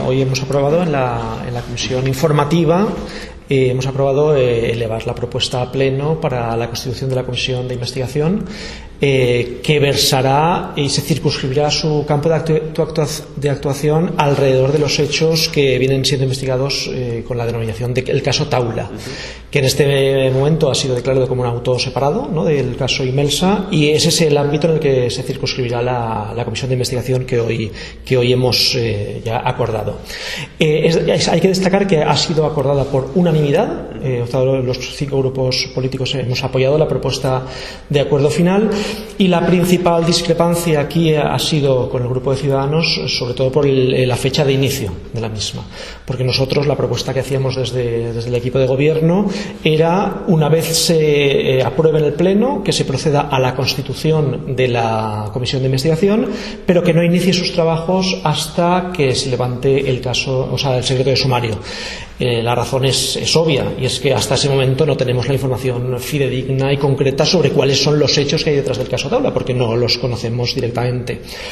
hoy hemos aprobado en la comisión informativa, hemos aprobado elevar la propuesta a pleno para la constitución de la comisión de investigación, que versará y se circunscribirá su campo de actuación alrededor de los hechos que vienen siendo investigados con la denominación del caso Taula, que en este momento ha sido declarado como un auto separado, ¿no?, del caso Imelsa, y ese es el ámbito en el que se circunscribirá la comisión de investigación que hoy hemos ya acordado. Hay que destacar que ha sido acordada por unanimidad. Los 5 grupos políticos hemos apoyado la propuesta de acuerdo final, y la principal discrepancia aquí ha sido con el grupo de Ciudadanos, sobre todo por la fecha de inicio de la misma, porque nosotros la propuesta que hacíamos desde el equipo de gobierno era, una vez se apruebe en el pleno, que se proceda a la constitución de la comisión de investigación, pero que no inicie sus trabajos hasta que se levante el caso, o sea, el secreto de sumario. La razón es obvia, y es que hasta ese momento no tenemos la información fidedigna y concreta sobre cuáles son los hechos que hay detrás del caso Taula, porque no los conocemos directamente.